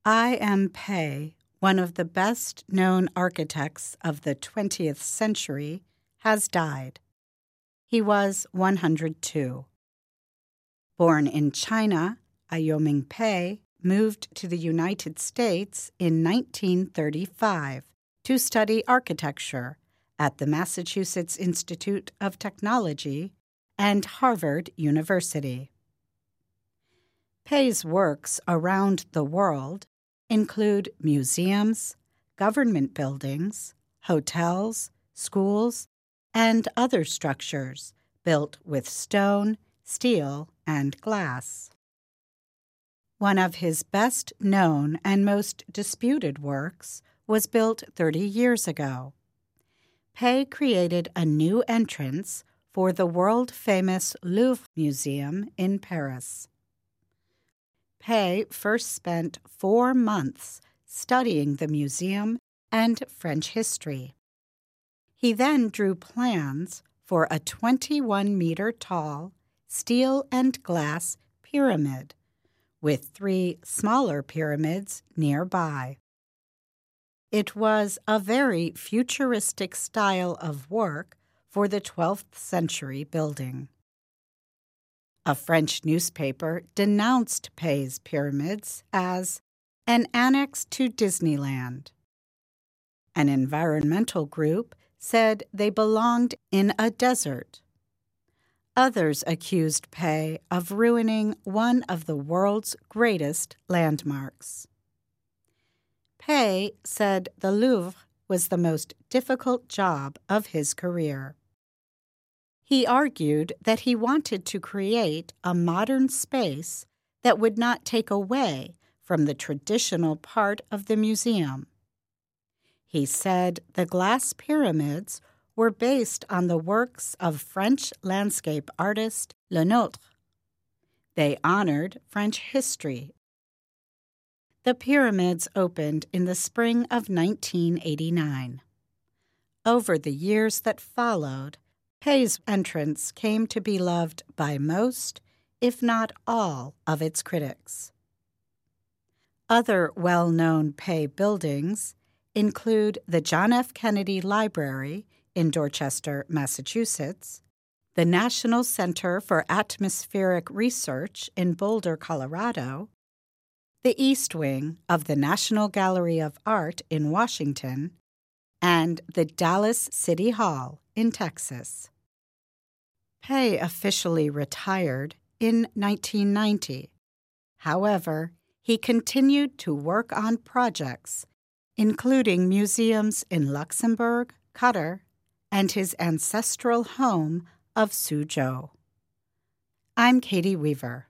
I.M. Pei, one of the best-known architects of the 20th century, has died. He was 102. Born in China, Ayoming Pei moved to the United States in 1935 to study architecture at the Massachusetts Institute of Technology and Harvard University. Pei's works around the world include museums, government buildings, hotels, schools, and other structures built with stone, steel, and glass. One of his best-known and most disputed works was built 30 years ago. Pei created a new entrance for the world-famous Louvre Museum in Paris. Pei first spent 4 months studying the museum and French history. He then drew plans for a 21-meter-tall steel and glass pyramid, with 3 smaller pyramids nearby. It was a very futuristic style of work for the 12th century building. A French newspaper denounced Pei's pyramids as an annex to Disneyland. An environmental group said they belonged in a desert. Others accused Pei of ruining one of the world's greatest landmarks. Pei said the Louvre was the most difficult job of his career. He argued that he wanted to create a modern space that would not take away from the traditional part of the museum. He said the glass pyramids were based on the works of French landscape artist Le Nôtre. They honored French history. The pyramids opened in the spring of 1989. Over the years that followed, Pei's entrance came to be loved by most, if not all, of its critics. Other well-known Pei buildings include the John F. Kennedy Library in Dorchester, Massachusetts, the National Center for Atmospheric Research in Boulder, Colorado, the East Wing of the National Gallery of Art in Washington, and the Dallas City Hall in Texas. Pei officially retired in 1990. However, he continued to work on projects, including museums in Luxembourg, Qatar, and his ancestral home of Suzhou. I'm Katie Weaver.